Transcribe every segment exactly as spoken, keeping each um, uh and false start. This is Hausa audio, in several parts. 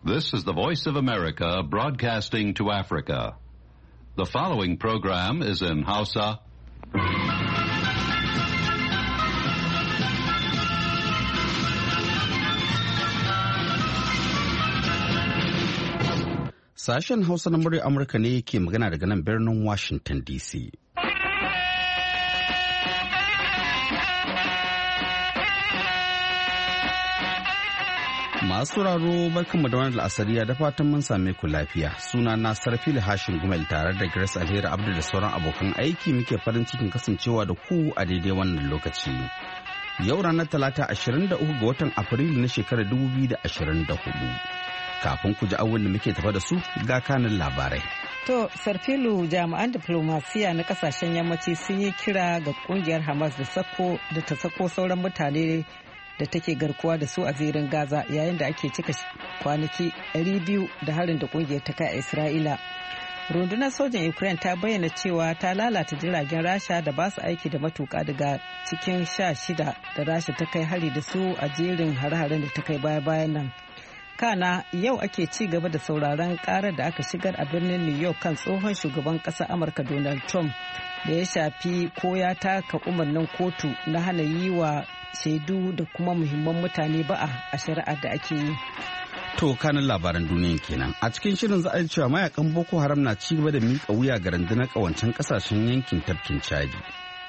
This is the Voice of America broadcasting to Africa. The following program is in Hausa. Sashen Hausa na muryar Amurka ne ke magana daga nan birnin Washington D C. Masu sauraro barkanmu da wani la'asariya da fatan mun same ku lafiya. Suna na Sarfili Hashin Gumel tare da Grace Alheri Abdu da sauran abokan aiki muke farin cikin kasancewa da ku a daidai wannan lokaci. Yau ranar Talata ashirin da uku ga watan Afrilu na shekarar dubu biyu da ashirin da hudu. Kafin ku ji abin da muke tafa da su ga kanin labarai. To, Sarfilu, jami'an diplomasiya na kasashen yammaci sun yi kira ga kungiyar Hamas da sako da ta sako sauran mutane da take garkuwa da su a zirin Gaza yayin da ake cika kwanaki ɗari biyu da harin da kungiyar ta kai a Isra'ila. Rundunar sojan Ukraine ta bayyana cewa ta lalata jiragen Rasha da ba su aiki da matuka daga cikin sha shida da Rasha ta kai hari da su a jerin hare-haren da ta kai baya-bayan nan. Kana yau ake ci gaba da sauraron karar da aka shigar a birnin New York kan tsohon shugaban ƙasar Amurka Donald Trump da ya shafi ko ya taka umarnin kotu na hana yi wa shaidu da kuma muhimman mutane ba'a a shari'ar da ake yi. To kanin labaran duniya kenan. A cikin shirin za a ji cewa mayakan Boko Haram na ci gaba da miƙa wuya ga rundunar ƙawancen ƙasashen yankin tafkin Chadi.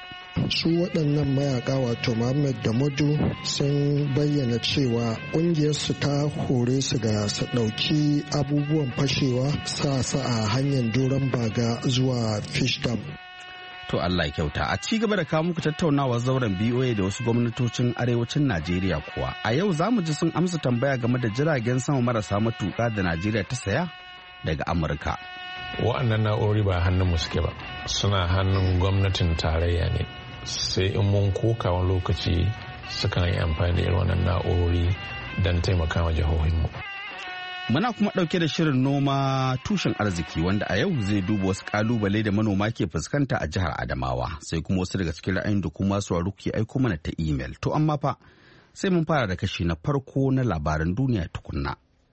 Su waɗannan mayaka wato Muhammad da Madu sun bayyana cewa ƙungiyarsu ta hore su ga su ɗauki abubuwan fashewa sa sa a hanyar doron baga zuwa Fish Dam. To Allah ya kyauta. A ci gaba da kawo muku tattaunawa zauren B O A da wasu gwamnatocin arewacin Najeriya kuwa. A yau za mu ji sun amsa tambaya game da jiragen sama marasa matuƙa da Najeriya ta saya daga Amurka. Wa'annan na'urori ba hannun mu suke ba. Suna hannun gwamnatin tarayya ne. Sai in mun koka wani lokaci sukan yi amfani da irin wannan na'urori don taimaka wa jihohinmu. Muna kuma ɗauke da shirin noma tushen arziki wanda a yau zai duba wasu ƙalubale da manoma ke fuskanta a jihar Adamawa sai kuma wasu daga cikin ra'ayin da kuma su ke aiko mana ta imel. To amma fa sai mun fara da kashi na farko na labaran duniya tukunna.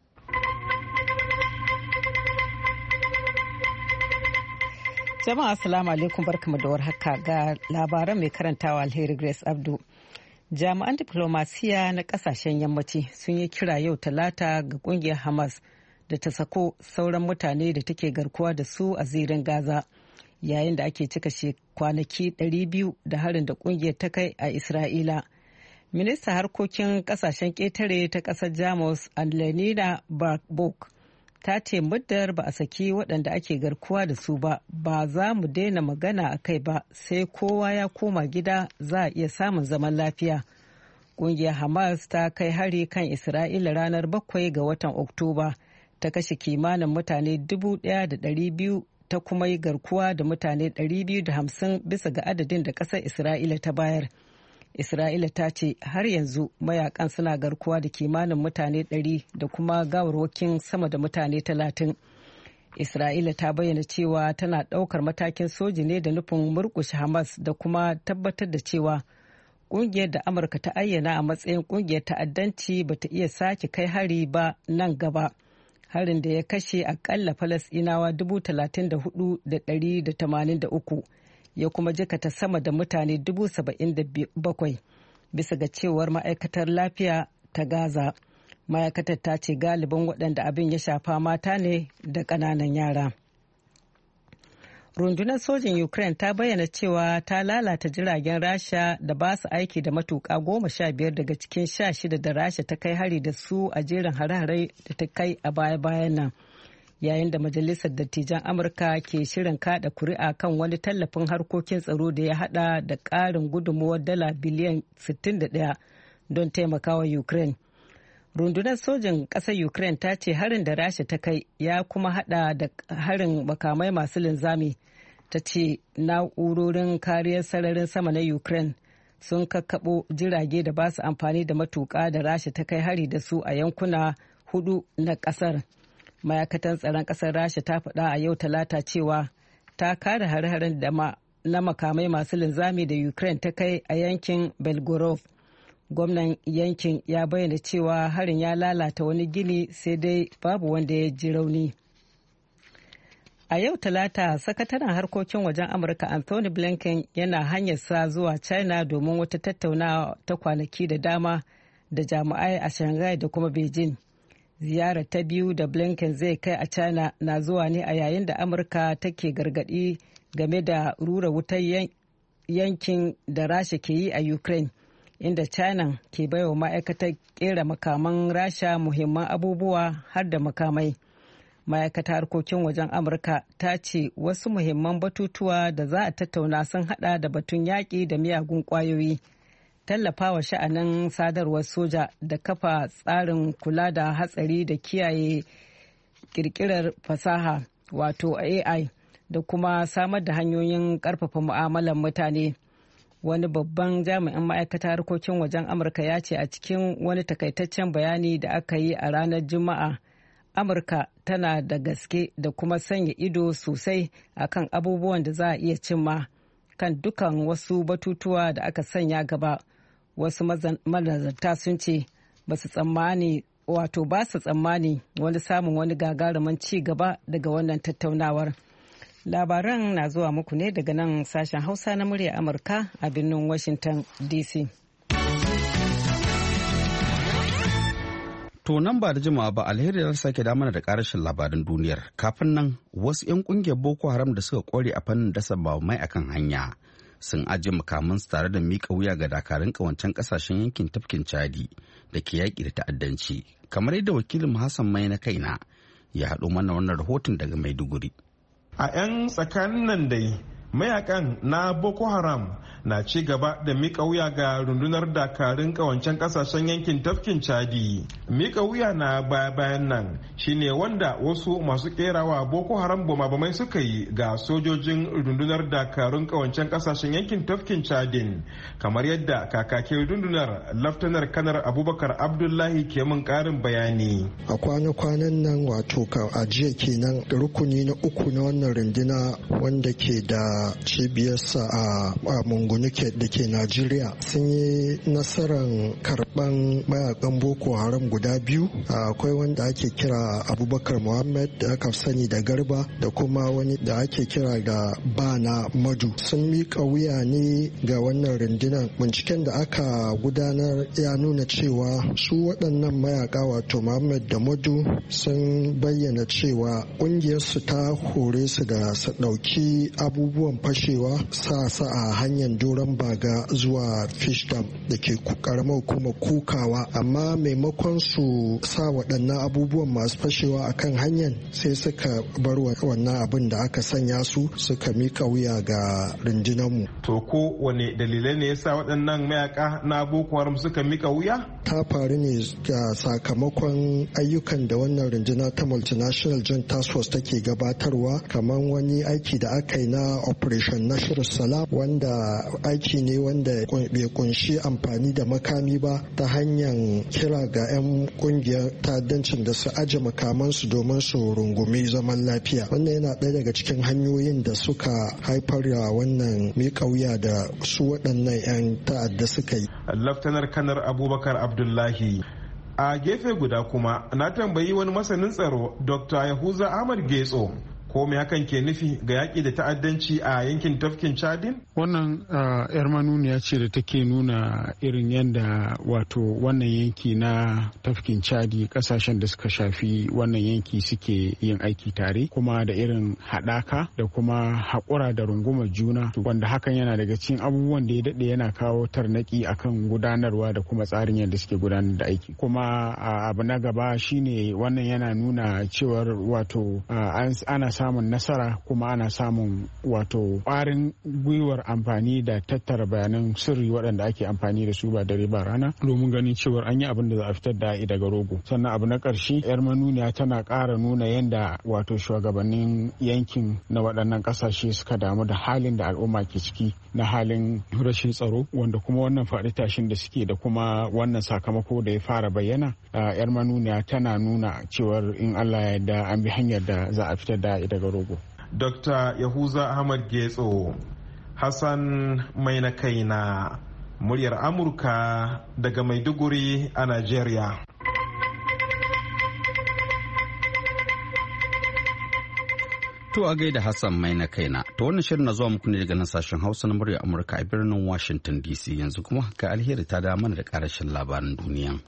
Jama'a assalamu alaikum barkamu da warhaka ga labaran mai karantawa Alheri Grace Abdu. Jami'an diplomasiya na kasashen yammaci sun yi kira yau talata ga kungiyar Hamas da ta sako sauran mutane da take garkuwa da su a zirin Gaza yayin da ake cika kwanaki ɗari biyu da harin da kungiyar ta kai a Isra'ila. Minista harkokin kasashen ƙetare ta ƙasar Jamus Annalena Baerbock ta ce muddar ba a saki waɗanda ake garkuwa da su ba ba za mu daina magana a kai ba sai kowa ya koma gida za a iya samun zaman lafiya. Ƙungiyar Hamas ta kai hari kan Isra'ila ranar bakwai ga watan Oktoba ta kashe kimanin mutane dubu ɗaya da ɗari biyu ta kuma yi garkuwa da mutane ɗari biyu da hamsin bisa ga adadin da ƙasar Isra'ila ta bayar. Isra'ila ta ce har yanzu mayakan suna garkuwa da kimanin mutane ɗari da kuma gawarwakin sama da mutane talatin. Isra'ila ta bayyana cewa tana ɗaukar matakin soji ne da nufin murƙushe Hamas da kuma tabbatar da cewa ƙungiyar da Amurka ta ayyana a matsayin ƙungiyar ta'addanci ba ta iya sake kai hari ba nan gaba. Harin da ya kashe akalla Falasɗinawa dubu talatin da hudu da ɗari da tamanin da uku. Ya kuma jikata sama da mutane dubu saba'in da bakwai bisa ga cewar ma'aikatar lafiya ta Gaza. Ma'aikatar ta ce galibin waɗanda abin ya shafa mata ne da ƙananan yara. Rundunar sojin Ukraine ta bayyana cewa ta lalata jiragen Rasha da ba su aiki da matuƙa goma sha biyar daga cikin sha shida da Rasha ta kai hari da su a jerin hare-hare da ta kai a baya-bayan nan. Yayin da Majalisar Dattijan Amurka ke shirin kada kuri'a kan wani tallafin harkokin tsaro da ya hada da ƙarin gudunmuwar dala biliyan sittin da ɗaya don taimakawa Ukraine. Rundunar sojin ƙasar Ukraine ta ce harin da Rasha ta kai ya kuma hada da harin makamai masu linzami. Ta ce na'urorin kariyar sararin sama na Ukraine sun kakkaɓo jirage da ba su amfani da matuƙa da Rasha ta kai hari da su a yankuna hudu na ƙasar. Ma'aikatan tsaron ƙasar Rasha ta faɗa a yau talata cewa ta kare hare-haren da na makamai masu linzami da Ukraine ta kai a yankin Belgorod Gwamnan yankin ya bayyana cewa harin ya lalata wani gini sai dai babu wanda ya ji rauni. A yau Talata, sakataren harkokin wajen Amurka Anthony Blinken yana hanyarsa zuwa China domin wata tattaunawa ta kwanaki da dama da jami'ai a Shanghai da kuma Beijing. Ziyarar ta biyu da Blinken zai kai a China na zuwa ne a yayin da Amurka take gargadi game da rura wutar yankin da Rasha ke yi a Ukraine, inda China ke baiwa ma'aikatar kera makaman Rasha muhimman abubuwa har da makamai. Ma'aikatar harkokin wajen Amurka ta ce wasu muhimman batutuwa da za a tattauna sun hada da batun yaƙi da miyagun ƙwayoyi, tallafawa sha'anin sadarwar soja da kafa tsarin kula da hatsari da kiyaye ƙirƙirar fasaha wato A I da kuma samar da hanyoyin ƙarfafa mu'amalar mutane. Wani babban jami'in ma'aikatar harkokin wajen Amurka ya ce a cikin wani takaitaccen bayani da aka yi a ranar Juma'a, Amurka tana da gaske da kuma sanya ido sosai akan abubuwan da za a iya cimma kan dukan wasu batutuwa da aka sanya gaba. Wasu manazarta sun ce ba su tsammani wato ba su tsammani wani samun wani gagarumin ci gaba daga wannan tattaunawar. Labaran na zuwa muku ne daga nan sashen Hausa na murya Amurka a birnin Washington D C. To nan ba da jimawa ba alheri ya sake damana da karashin labaran duniyar. Kafin nan wasu 'yan kungiyar Boko Haram da suka kware a fannin dasa mai akan hanya sun ajiye makamansu tare da miƙa wuya ga dakarun ƙawancen ƙasashen yankin tafkin Chadi da ke yaƙi da ta'addanci. Kamar yadda wakilin Hassan Mai na kaina ya haɗo mana wannan rahoton daga Maiduguri. A 'yan tsakanin nan dai mayakan na Boko Haram na ci gaba da mika wuya ga rundunar dakarun kawancen kasashen yankin tafkin Chadi. Mika wuya na baya bayan nan shine wanda wasu masu kerawa Boko Haram bama-bamai suka yi ga sojojin rundunar dakarun kawancen kasashen yankin tafkin Chadin, kamar yadda kakakin rundunar Laftanar Kanar Abubakar Abdullahi ke mun karin bayani. A kwana-kwanan nan wato ka ajiya kenan rukuni na uku na wannan runduna wanda ke da cibiyarsa a Mungunuke da ke Najeriya sun yi nasarar karban mayakan Boko Haram guda biyu. Akwai wanda ake kira Abubakar Muhammad da aka sani da Garba da kuma wani da ake kira da Bana Madu. Sun miƙa wuya ne ga wannan rundunar. Binciken da aka gudanar ya nuna cewa su waɗannan mayaka wato Muhammad da Madu sun bayyana cewa ƙungiyarsu ta hore su da su ɗauki abubuwan fashewa sa sa a hanyar doron baga zuwa fish dam da ke karamar kuma kukawa, amma maimakon su sa waɗannan abubuwan masu fashewa a kan hanyar sai suka bar wannan abin da aka sanya su suka mika wuya ga rundunarmu. To ko wane dalilai ne yasa waɗannan mayaka na Boko Haram suka mika wuya? Ta faru ne ga sakamakon ayyukan da wannan runduna ta multinational joint task force take gabatarwa, kamar wani aiki da aka yi na operation Nashr Salam, wanda aiki ne wanda bai kunshi amfani da makami ba, ta hanyar kira ga 'yan kungiyar ta'addancin da su aje makamansu domin su rungumi zaman lafiya. Wannan yana ɗaya daga cikin hanyoyin da suka haifar da wannan miƙa wuya da su waɗannan 'yan ta'adda suka yi. Laftanar Kanar Abubakar Abdullahi. A gefe guda kuma na tambayi wani masanin tsaro Doctor Yahuza Ahmad Getso ko me hakan ke nufi ga yaƙi da ta'addanci a yankin tafkin Chadin? Wannan yar manuniya ce da take nuna irin yadda wato wannan yanki na tafkin Chadi kasashen da suka shafi wannan yanki suke yin aiki tare, kuma da irin haɗaka da kuma haƙura da rungumar juna, wanda hakan yana daga cikin abubuwan da ya daɗe yana kawo tarnaki akan gudanarwa da kuma tsarin yadda suke gudanar da aiki. Kuma abu na gaba shine wannan yana nuna cewar wato ana samun nasara kuma ana samun wato ƙwarin gwiwar amfani da tattara bayanan sirri waɗanda ake amfani da su ba dare ba rana domin ganin cewar an yi abin da za a fitar da daga rogo. Sannan abu na ƙarshe, yar manuniya tana ƙara nuna yadda wato shugabannin yankin na waɗannan ƙasashe suka damu da halin da al'umma ke ciki na halin rashin tsaro, wanda kuma wannan faɗi tashin da suke da kuma wannan sakamako da ya fara bayyana, yar manuniya tana nuna cewar in Allah ya yarda an bi hanyar da za a fitar da daga rogo. Dokta Yahuza Ahmad Getso, Hassan Mai na kaina, muryar Amurka daga Maiduguri a Najeriya. To a gaida Hassan mai na kaina. To wannan shirin na zuwa muku ne daga nan sashen Hausa na muryar Amurka a birnin Washington D C. Yanzu kuma ga Alheri ta da mana da karashin labaran duniya.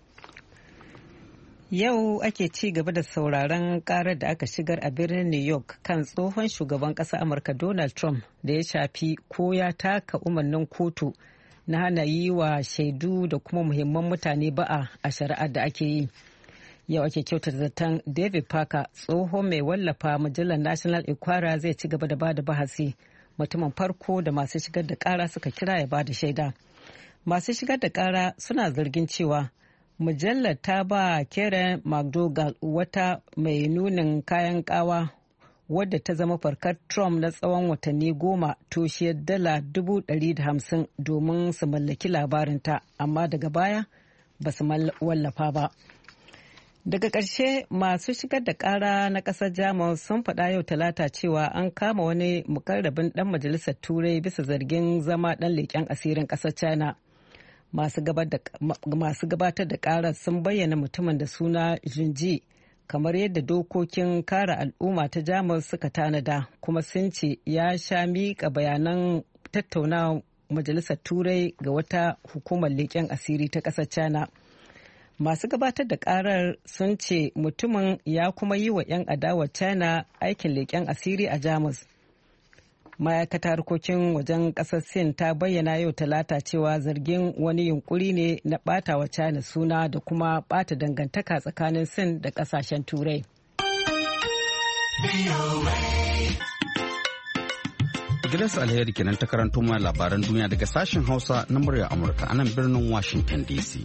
Yau ake ci gaba da sauraron karar da aka shigar a birnin New York kan tsohon shugaban ƙasar Amurka Donald Trump da ya shafi ko ya taka umarnin kotu na hana yi wa shaidu da kuma muhimman mutane ba'a a shari'ar da ake yi. Yau ake kyautata zaton David Parker, tsohon mai wallafa mujallar National Enquirer, zai ci gaba da ba da bahasi, mutumin farko da masu shigar da kara suka kira ya ba da shaida. Masu shigar da kara suna zargin cewa mujallar ta ba Karen McDougal, wata mai nunin kayan kawa wadda ta zama farkar Trump na tsawon watanni goma, toshiyar dala dubu ɗari da hamsin domin su mallaki labarinta, amma daga baya ba su wallafa ba. Daga ƙarshe, masu shigar da ƙara na ƙasar Jamus sun faɗa yau Talata cewa an kama wani mukarrabin ɗan majalisar Turai bisa zargin zama ɗan leƙen asirin ƙasar China. Masu gabatar da ƙarar sun bayyana mutumin da suna Junji, kamar yadda dokokin kare al'umma ta Jamus suka tanada, kuma sun ce ya sha miƙa bayanan tattaunawa majalisar Turai ga wata hukumar leƙen asiri ta ƙasar China. Masu gabatar da karar sun ce mutumin ya kuma yi wa 'yan adawar China aikin leƙen asiri a Jamus. Ma'aikatar harkokin wajen ƙasar Sin ta bayyana yau Talata cewa zargin wani yunkuri ne na ɓata wa China suna da kuma ɓata dangantaka tsakanin Sin da ƙasashen Turai. Grace Alheri kenan ta karanto mana labaran duniya daga sashen Hausa na muryar Amurka a nan birnin Washington D C.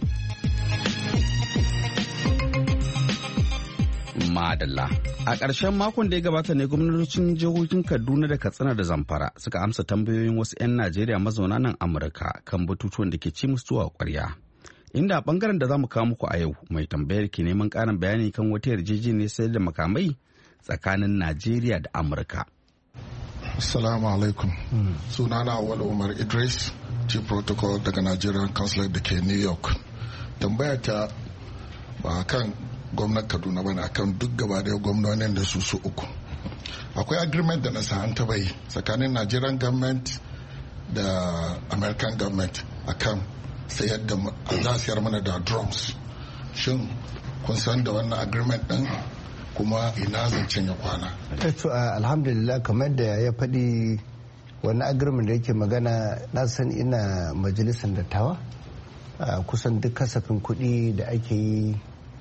Madalla. A ƙarshen makon da ya gabata ne gwamnatocin jihohin Kaduna da Katsina da Zamfara suka amsa tambayoyin wasu 'yan Najeriya mazauna nan Amurka kan batutuwan da ke ci musu zuwa ƙwarya. Inda a ɓangaren da za mu kawo muku a yau mai tambayar ke neman ƙarin bayani kan wata yarjejeniyar sayar da makamai tsakanin Najeriya da Amurka. Assalamu alaikum. Hmm. Sunana Awal Umar Idris, Chief Protocol daga Nigerian Consulate da ke New York. Tambaya ta ba kan gwamnan Kaduna bane, akan duk gaba da gwamnonin da su su uku. Akwai agreement da na an taba yi tsakanin Nigerian government da American government akan sayar da za a sayar mana da drums. Shin kun san da wannan agreement din kuma ina zancen ya kwana? To alhamdulillah, kamar da ya faɗi wani agreement da yake magana, na san ina majalisar dattawa kusan duk kasafin kuɗi da ake yi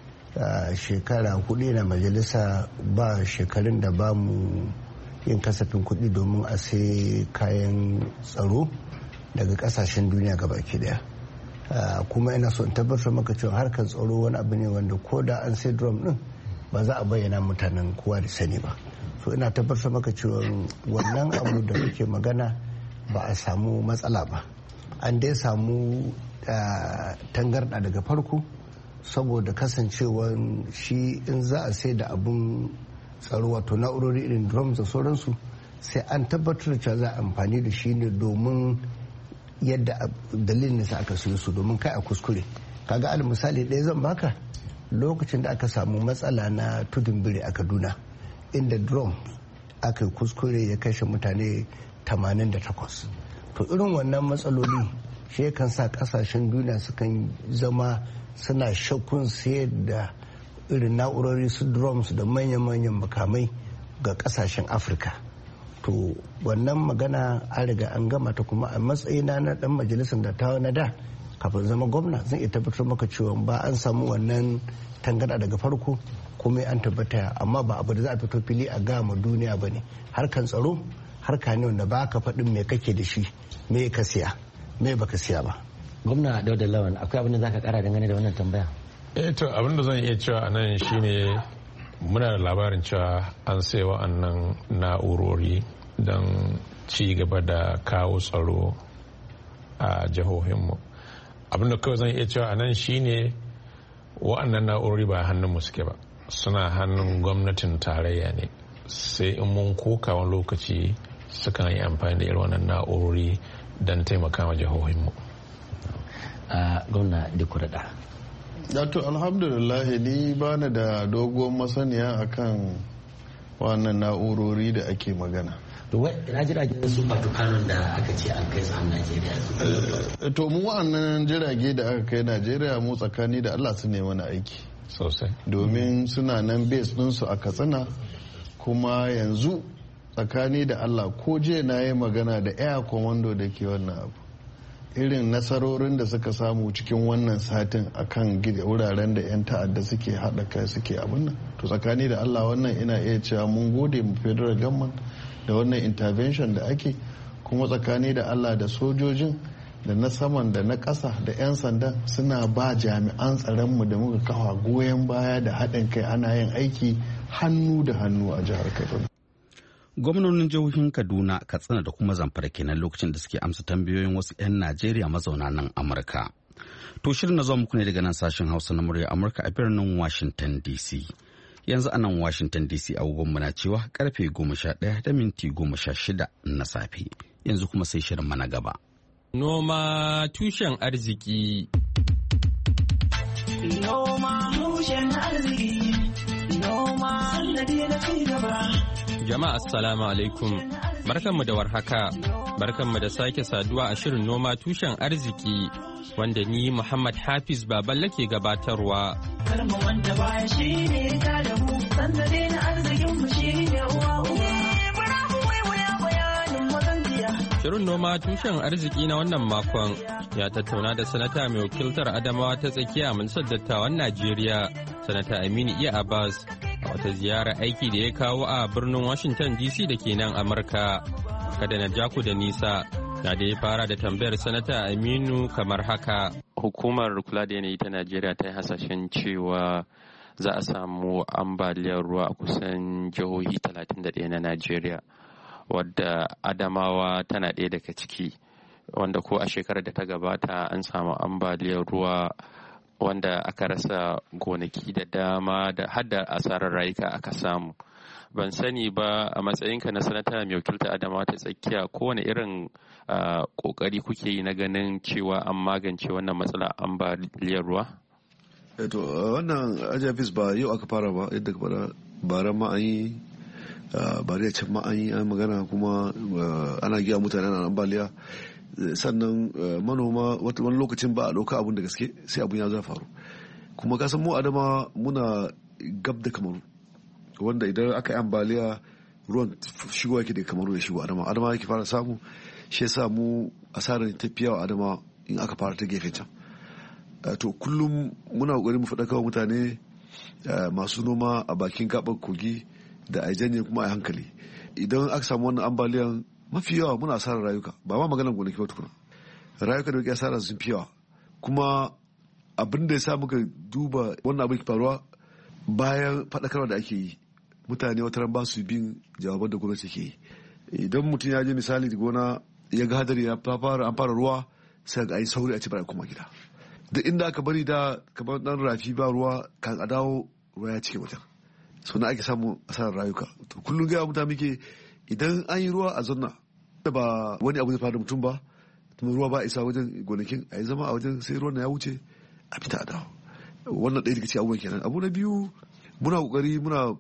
shekara hudu na majalisa, ba shekarun da ba mu yin kasafin kuɗi domin a sai kayan tsaro daga kasashen duniya gabaki daya. Kuma ina so in tabbatar maka cewa harkar tsaro wani abu ne wanda ko da an sai drum din ba za a bayyana mutanen kowa da sani ba. So ina tabbatar maka cewa wannan abu da kake magana ba a samu matsala ba. An dai samu tangarɗa daga farko saboda kasancewar shi in za a sai da abun tsaro, wato na'urori irin drums da sauransu, sai an tabbatar da cewa za a amfani da shi ne domin yadda dalilin da aka siyo su, domin kai a kuskure. Kaga al misali ɗaya zan baka, lokacin da aka samu matsala na tudun biri a Kaduna inda drum aka kuskure ya kashe mutane tamanin da takwas. To irin wannan matsaloli shi kan sa kasashen duniya sukan zama suna shakkun sayar da irin na'urori su drums da manyan-manyan makamai ga kasashen Afirka. To wannan magana an riga an gama ta, kuma a matsayina na dan majalisar dattawa na da kafin zama gwamna zan iya tabbatar maka cewa ba an samu wannan tangada daga farko, kuma an tabbata, amma ba abu da za a fito fili a gama duniya ba ne. Harkan tsaro harka ne wanda ba ka faɗin me kake da shi, me ka siya, me baka siya ba. Gwamna Dauda Lawan, akwai abin da za ka kara dangane da wannan tambaya? Eh to abin da zan iya cewa a nan shine muna da labarin cewa an sai wa'annan na'urori don ci gaba da kawo tsaro a jihohinmu. Abin da kawai zan iya cewa a nan shine wa'annan na'urori ba hannunmu suke ba, suna hannun gwamnatin tarayya ne. Sai in mun koka wani lokaci sukan yi amfani da irin wannan na'urori don taimaka ma jihohinmu. a gwamna Dikuraɗa. Dato alhamdulillah ni ba na da doguwar masaniya akan wannan na'urori da ake magana. To wai ina jiragen su Tucano da aka ce an kai su a Najeriya. To mu wa'annan jirage da aka kai Najeriya mu tsakani da Allah su ne mana aiki sosai. Domin suna nan base ɗinsu a Katsina kuma yanzu tsakani da Allah ko je na yi magana da Air Commando da ke wannan abu. Irin nasarorin da suka samu cikin wannan satin akan wuraren da 'yan ta'adda suke haɗa kai suke abin nan. To tsakani da Allah wannan ina iya cewa mun gode mu federal government da wannan intervention da ake, kuma tsakani da Allah da sojojin da na saman da na ƙasa da 'yan sandan suna ba jami'an tsaronmu da muka kawa goyon baya da haɗin kai ana yin aiki hannu da hannu a jihar Kaduna. Gwamnonin jihohin Kaduna, Katsina da kuma Zamfara kenan lokacin da suke amsa tambayoyin wasu 'yan Najeriya mazauna nan Amurka. To shirin na zuwa muku ne daga nan sashen Hausa na murya Amurka a birnin Washington D C. Yanzu a nan Washington D C agogon na cewa karfe goma sha ɗaya da minti goma sha shida na safe. Yanzu kuma sai shirin mana gaba. Noma tushen arziki. Noma tushen arziki. Noma sannadi na ci gaba. Jama'a assalamu alaikum. Barkanmu da warhaka. Barkanmu da sake saduwa a shirin noma tushen arziki wanda ni Muhammad Hafiz Baballe ke gabatarwa. Karmu wanda baya shi ne ta da mu, sannadi na arzikin mu shi ne uwa uwa. Shirin noma tushen arziki na wannan makon ya tattauna da sanata mai wakiltar Adamawa ta tsakiya majalisar dattawan Najeriya, sanata Aminu Iya Abbas, a wata ziyara aiki da ya kawo a birnin Washington D C da ke nan Amurka. Kada na ja ku da nisa, na da ya fara da tambayar sanata Aminu kamar haka. Hukumar kula da yanayi ta Najeriya ta yi hasashen cewa za a samu ambaliyar ruwa a kusan jihohi talatin da ɗaya na Najeriya. Wadda Adamawa tana ɗaya daga ciki, wanda ko a shekarar da ta gabata an samu ambaliyar ruwa wanda aka rasa gonaki da dama da hada asarar rayuka aka samu. Ban sani ba a matsayinka na sanata mai wakilta Adamawa ta tsakiya kowane irin kokari kuke yi na ganin cewa an magance wannan matsala ambaliyar ruwa? To wannan ajabis ba yau aka fara ba, yadda ka fara bara ma an yi ba da can ma an yi an magana kuma ana giya mutane na ambaliya, sannan manoma wani lokacin ba a ɗauka abun da gaske sai abun ya za faru. Kuma kasan mu Adama muna gab da Kamaru, wanda idan aka yi ambaliya ruwan shigo yake daga Kamaru ya shigo Adama Adama yake fara samu, shi yasa mu asarar tafiya wa Adama in aka fara ta gefen can. To kullum muna kokari mu faɗa kawai mutane masu noma a bakin gaɓar kogi da a janye kuma a hankali. Idan aka samu wannan ambaliyan mafi yawa muna asarar rayuka, ba ma maganar gonaki ba tukuna, rayuka da muke asara sun fi yawa. Kuma abin da ya sa muka duba wannan abin faruwa bayan faɗakarwa da ake yi, mutane wata ran ba su bin jawaban da gwamnati ke yi. Idan mutum ya je misali da gona ya ga hadari ya fara an fara ruwa, sai ga ai sauri a ci bara kuma gida. Duk inda aka bari da kamar dan rafi ba ruwa, kan a dawo ruwa ya cike wajen, so na ake samu asarar rayuka. To kullum gaya mutane muke idan an yi ruwa a zanna da ba wani abu zai faru mutum ba, ruwa ba isa wajen gonakin, a yi zama a wajen sai ruwan ya wuce a fita a dawo. Wannan ɗaya daga cikin abubuwan kenan. Abu na biyu, muna kokari muna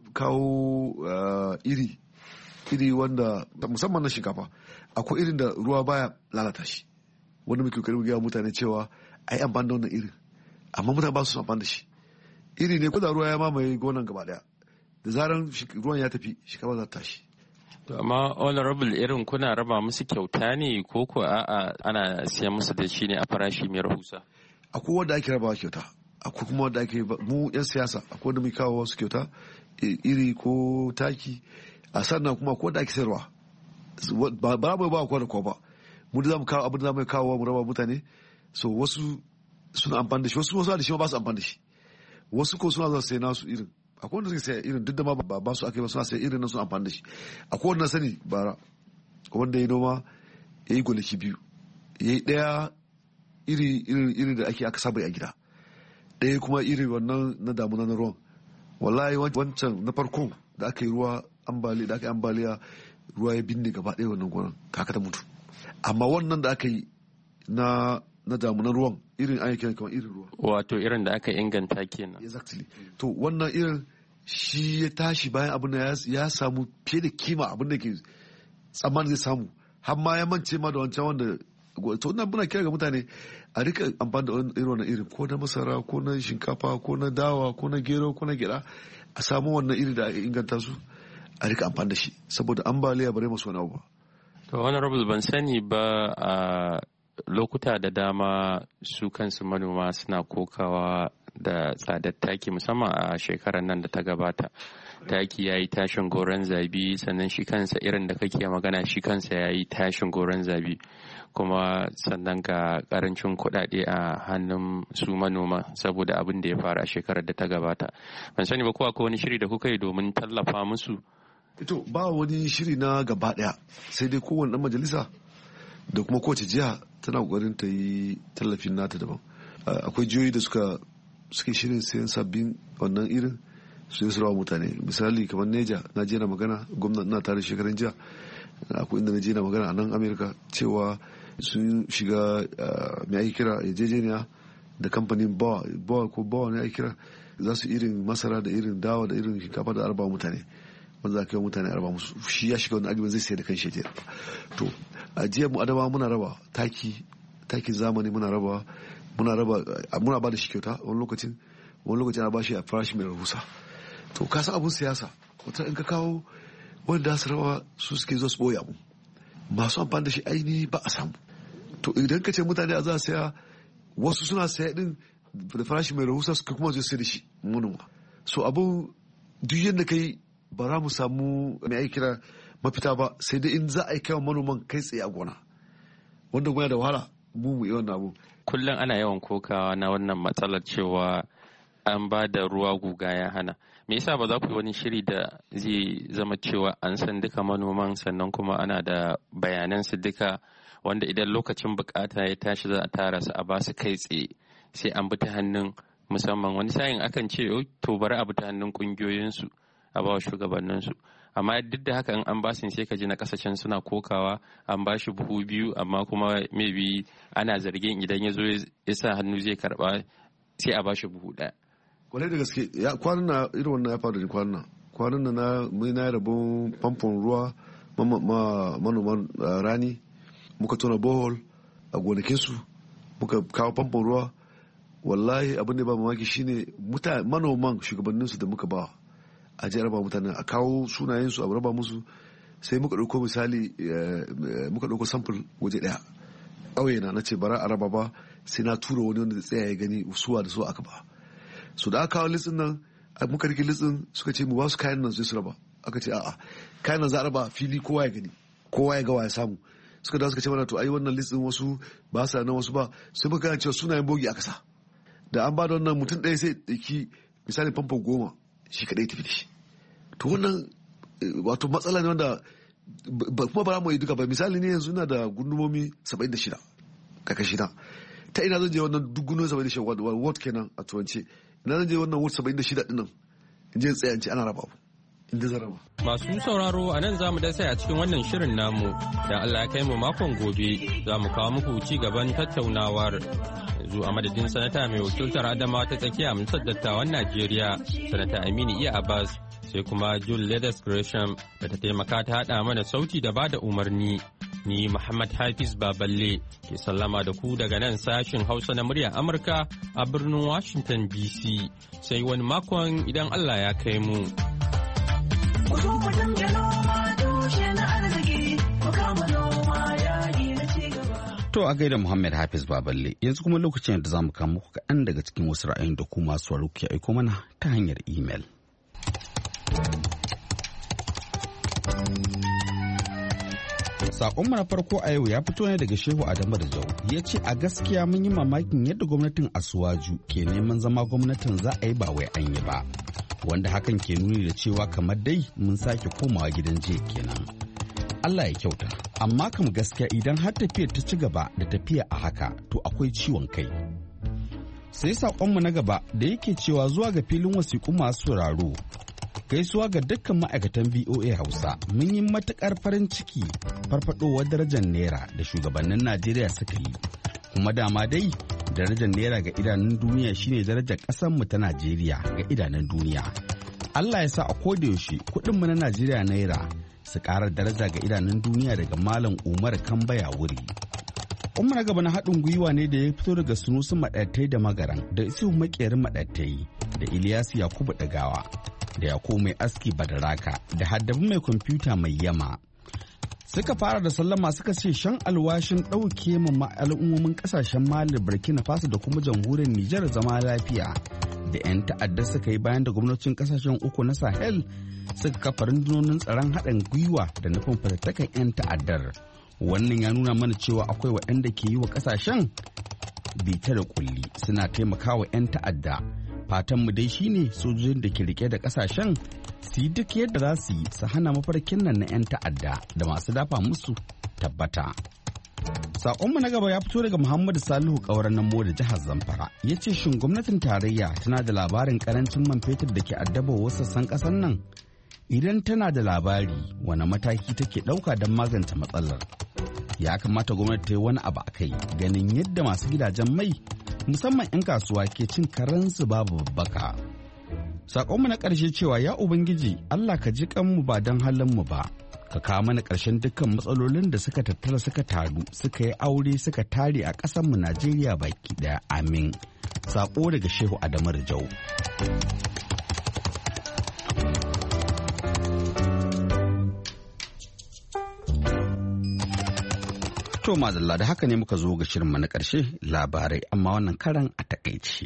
kawo iri iri wanda musamman na shinkafa, akwai irin da ruwa baya lalata shi, wanda muke kokari mu gaya mutane cewa a yi amfani da wannan irin, amma mutane ba su amfani da shi. Iri ne ko da ruwa ya mamaye gonan gaba daya, da zaran ruwan ya tafi shinkafa za ta tashi. To amma honorable irin kuna raba musu kyauta ne ko ko a'a ana siyan musu da shi ne a farashi mai rahusa? Akwai wanda ake rabawa kyauta, akwai kuma wanda ake mu yan siyasa akwai wanda muke kawo wasu kyauta iri ko taki, a sannan kuma akwai wanda ake sayarwa. Ba ba ba ba da kowa ba, mu da zamu kawo abin da zamu kawo mu raba mutane. So wasu suna amfani da shi, wasu wasu da shi ma ba su amfani da shi, wasu ko suna zuwa sai nasu irin. Akwai wanda suke saya irin duk da ma ba ba su ake ba, suna saya irin nan suna amfani da shi. Akwai wanda sani bara wanda ya noma ya yi gonaki biyu, ya yi ɗaya iri iri da ake aka saba a gida, ɗaya kuma iri wannan na damuna na ruwan. Wallahi wancan na farko da aka yi ruwa ambaliya da aka yi ambaliya ruwa ya binne gaba ɗaya wannan gonan, kaka ta mutu. Amma wannan da aka yi na na damunan ruwan irin ayyukan kamar irin ruwa wato irin da aka inganta kenan. Exactly. To wannan irin shi ya tashi bayan abin da ya samu fiye da kima abin da ke tsammanin zai samu har ma ya mance ma da wancan wanda to ina muna kira ga mutane a rika amfani da irin wannan irin ko na masara ko na shinkafa ko na dawa ko na gero ko na gyada a samu wannan iri da inganta su a rika amfani da shi saboda ambaliya bare masu wani abu ba. To honorable ban sani ba a lokuta da dama su kansu manoma suna kokawa da tsadar taki musamman a shekarar nan da ta gabata. Taki ya yi tashin goron zabi sannan shi kansa irin da kake magana shi kansa ya yi tashin goron zabi kuma sannan ga karancin kuɗaɗe a hannun su manoma saboda abin da ya faru a shekarar da ta gabata. Ban sani ba ko akwai wani shiri da kuka yi domin tallafa musu? Ito ba wani shiri na gaba ɗaya sai dai kowane ɗan majalisa da kuma kowace jiha tana ƙoƙarin ta yi tallafin nata daban. Akwai jihohi da suka suke shirin sayan sabbin wannan irin su yi surawa mutane misali kamar Neja na je na magana gwamnati na tare shekaran jiya akwai inda na je na magana a nan Amerika cewa sun shiga mai ake kira yarjejeniya da kamfanin bawa ko bawa ne ake kira za su irin masara da irin dawa da irin shinkafa da arba mutane wanda za ka yi mutane arba musu shi ya shiga wani agibin zai sayar da kan shi ya to a jiya mu adama muna raba taki takin zamani muna raba muna raba muna ba da shi kyauta wani lokacin wani lokacin ana ba shi a farashi mai rahusa to ka san abun siyasa wata in ka kawo wanda su rawa su suke zo su boye abu masu amfani da shi aini ba a samu to idan ka ce mutane a za a saya wasu suna saya din da farashi mai rahusa suka kuma zai sai da shi manoma so abun duk yadda kai ba za mu samu mai aiki kira mafita ba sai dai in za a yi kai manoman kai tsaye a gona wanda gona da wahala mu mu yi wannan abu. Kullum ana yawan kokawa na wannan matsalar cewa an ba da ruwa guga ya hana. Me yasa ba za ku yi wani shiri da zai zama cewa an san duka manoman sannan kuma ana da bayanan su duka wanda idan lokacin bukata ya tashi za a tara su a ba su kai tsaye sai an bi ta hannun musamman wani sayin akan ce to bari a bi ta hannun kungiyoyinsu a ba wa shugabanninsu amma duk da haka in an ba su sai ka ji na kasashen suna kokawa an ba shi buhu biyu amma kuma maybe ana zargin idan ya zo ya sa hannu zai karba sai a ba shi buhu ɗaya. Kwarai da gaske kwanan na irin wannan ya faru da kwanan na kwanan na na mai na rabon famfon ruwa manoman rani muka tona bohol a gonakinsu muka kawo famfon ruwa wallahi abin da ba mamaki shine manoman shugabanninsu da muka ba a je raba mutane a kawo sunayensu a raba musu sai muka ɗauko misali muka ɗauko sample waje ɗaya ƙauye na na ce bara a raba ba sai na tura wani wanda tsaya ya gani suwa da su aka ba so da aka kawo litsin nan muka rike litsin suka ce mu ba su kayan nan sai su raba aka ce a'a kayan nan za a raba fili kowa ya gani kowa ya ga wa ya samu suka da suka ce mana to ai wannan litsin wasu ba sa nan wasu ba sai muka gane cewa sunayen bogi aka sa da an ba da wannan mutum ɗaya sai ɗauki misali famfo goma shi kaɗai tafi da shi to wannan wato matsala ne wanda kuma ba mu yi duka ba misali ne yanzu ina da gundumomi saba'in da shida kakashi na ta ina zan je wannan duk gundumomi saba'in da shida ward kenan a turance ina zan je wannan ward saba'in da shida dinnan in je tsaya in ce ana raba inda zan raba. Masu sauraro a nan za mu dasa a cikin wannan shirin namu da Allah ya kai mu makon gobe za mu kawo muku ci gaban tattaunawar yanzu a madadin sanata mai wakiltar Adamawa ta tsakiya Majalisar Dattawan Najeriya sanata Aminu Iya Abbas sai kuma Jule Leathers Gresham da ta taimaka ta haɗa mana sauti da bada umarni. Ni Muhammad Hafiz Baballe ke sallama da ku daga nan sashin Hausa na muryar Amurka a birnin Washington D C sai wani makon idan Allah ya kai mu. To a gaida Muhammad Hafiz Baballe yanzu kuma lokacin da za mu kama muku kaɗan daga cikin wasu ra'ayin da ku masu waro ke aiko mana ta hanyar imel. Sakonmu na farko a yau ya fito ne daga Shehu Adamu da Jau. Ya ce a gaskiya mun yi mamakin yadda gwamnatin Asuwaju ke neman zama gwamnatin za a yi ba wai an yi ba. Wanda hakan ke nuni da cewa kamar dai mun sake komawa gidan jiya kenan. Allah ya kyauta. Amma kam gaskiya idan har tafiyar ta ci gaba da tafiya a haka to akwai ciwon kai. Sai sakonmu na gaba da yake cewa zuwa ga filin wasiƙu masu sauraro. Gaisuwa ga dukkan ma'aikatan V O A Hausa mun yi matukar farin ciki farfadowar darajar naira da shugabannin Najeriya suka yi kuma dama dai darajar naira ga idanun duniya shine darajar ƙasarmu ta Najeriya ga idanun duniya. Allah ya sa a kodayaushe kuɗinmu na Najeriya naira su ƙara daraja ga idanun duniya daga Malam Umar Kambaya wuri. Umar gaba na haɗin gwiwa ne da ya fito daga Sunusu Maɗattai da Magaran da Isu Maƙerin Maɗattai da Ilyasu Yakubu Ɗagawa da Yakubu Mai Aski Badaraka da Haddabu Mai Kwamfuta Mai Yama. Suka fara da sallama suka ce shan alwashin ɗauke ma al'ummomin ƙasashen Mali, Burkina Faso da kuma jamhuriyar Nijar zama lafiya da 'yan ta'adda suka yi bayan da gwamnatocin ƙasashen uku na Sahel suka kafa rundunonin tsaron haɗin gwiwa da nufin fatattakan 'yan ta'addar. Wannan ya nuna mana cewa akwai waɗanda ke yi wa ƙasashen bita da kulli suna taimakawa 'yan ta'adda. Fatanmu dai shine sojojin da ke rike da ƙasashen su yi duk yadda za su yi su hana mafarkin nan na 'yan ta'adda da masu dafa musu tabbata. Saƙonmu na gaba ya fito daga Muhammadu Salihu ƙauren Namo da jihar Zamfara. Ya ce shin gwamnatin tarayya tana da labarin ƙarancin man fetur da ke addaba wasu sassan ƙasar nan? Idan tana da labari, wani mataki take ɗauka don magance matsalar? Ya kamata gwamnati ta yi wani abu a kai ganin yadda masu gidajen mai musamman 'yan kasuwa ke cin karensu babu babbaka. Saƙonmu na ƙarshe cewa ya Ubangiji Allah ka ji kanmu ba don halinmu ba, ka kawo mana ƙarshen dukkan matsalolin da suka tattara suka taru suka yi aure suka tare a ƙasarmu Najeriya baki ɗaya, amin. Saƙo daga Shehu Adamu Rijau. To madalla da haka ne muka zo ga shirinmu na ƙarshe labarai amma wannan karan a takaice.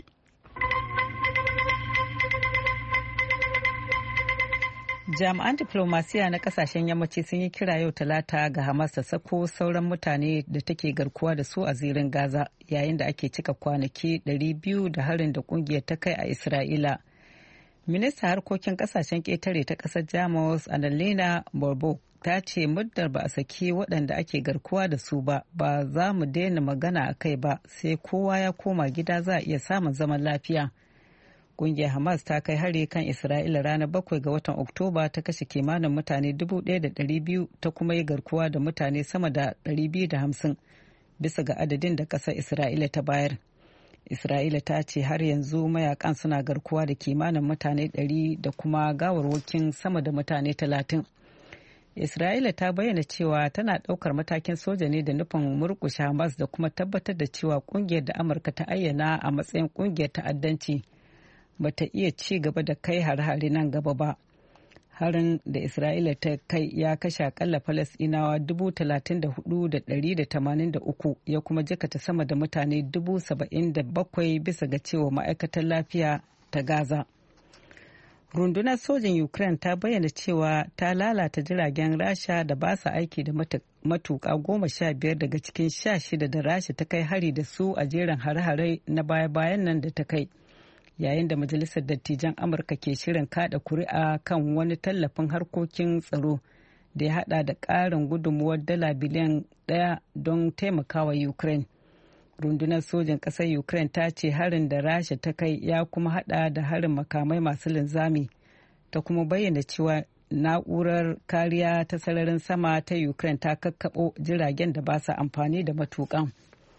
Jami'an diplomasiya na kasashen yammaci sun yi kira yau talata ga Hamas ta sako sauran mutane da take garkuwa da su a zirin Gaza yayin da ake cika kwanaki ɗari biyu da harin da kungiyar ta kai a Isra'ila. Minista harkokin kasashen ƙetare ta ƙasar Jamus Annalena Baerbock ta ce muddar ba a saki waɗanda ake garkuwa da su ba ba za mu daina magana a kai ba sai kowa ya koma gida za a iya samun zaman lafiya. Ƙungiyar Hamas ta kai hari kan Isra'ila ranar bakwai ga watan Oktoba ta kashe kimanin mutane dubu ɗaya da ɗari biyu ta kuma yi garkuwa da mutane sama da ɗari biyu da hamsin bisa ga adadin da ƙasar Isra'ila ta bayar. Isra'ila ta ce har yanzu mayakan suna garkuwa da kimanin mutane ɗari da kuma gawarwakin sama da mutane talatin. Isra'ila ta bayyana cewa tana ɗaukar matakin soja ne da nufin murƙushe Hamas da kuma tabbatar da cewa ƙungiyar da Amurka ta ayyana a matsayin ƙungiyar ta'addanci ba ta iya ci gaba da kai hare-hare nan gaba ba. Harin da Isra'ila ta kai ya kashe akalla Falasɗinawa dubu talatin da hudu da ɗari da tamanin da uku ya kuma jikata sama da mutane dubu saba'in da bakwai bisa ga cewa ma'aikatar lafiya ta Gaza. Rundunar sojin Ukraine ta bayyana cewa ta lalata jiragen Rasha da ba su aiki da matuƙa goma sha biyar daga cikin sha shida da Rasha ta kai hari da su a jerin hare-hare na baya-bayan nan da ta kai. Yayin da Majalisar Dattijan Amurka ke shirin kada kuri'a kan wani tallafin harkokin tsaro da ya hada da ƙarin gudunmuwar dala biliyan ɗaya don taimakawa Ukraine. Rundunar sojin ƙasar Ukraine ta ce harin da Rasha ta kai ya kuma hada da harin makamai masu linzami, ta kuma bayyana cewa na'urar kariya ta sararin sama ta Ukraine ta kakkaɓo jiragen da ba sa amfani da matuƙan.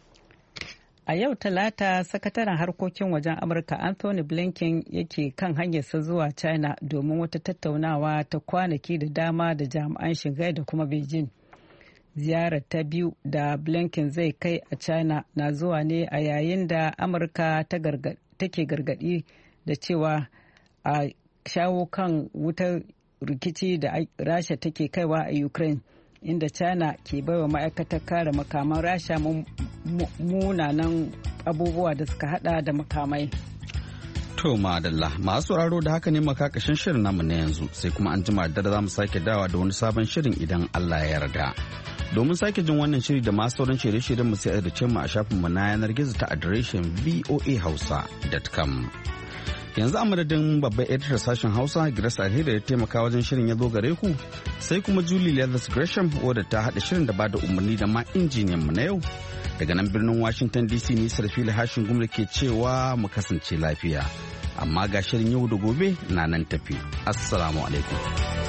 A yau Talata, sakataren harkokin wajen Amurka Anthony Blinken yake kan hanyarsa zuwa China domin wata tattaunawa ta kwanaki da dama da jami'an Shanghai da kuma Beijing. Ziyarar ta biyu da Blinken zai kai a China na zuwa ne a yayin da Amurka take gargadi da cewa a shawo kan wutar rikici da Rasha take kaiwa a Ukraine, inda China ke baiwa ma'aikatar kare makaman Rasha munanan abubuwa da suka hada da makamai. To madalla masu sauraro da haka ne makakashin shirin namu na yanzu sai kuma an jima da za mu sake dawa da wani sabon shirin idan Allah ya yarda. Domin sake jin wannan shiri da masu sauran shirye-shiryen mu sai a mu a shafinmu na yanar gizo ta adireshin voa hausa dot com. Yanzu a madadin babban editor sashen Hausa Grace Alheri da taimaka wajen shirin ya zo gare ku sai kuma Julie Leathers Gresham wadda ta haɗa shirin da bada umarni da ma injiniyan mu na yau. Daga nan birnin Washington D C ni Sarfili Hashin Gumla ke cewa mu kasance lafiya. Amma ga shirin yau da gobe na nan tafi. Assalamu alaikum.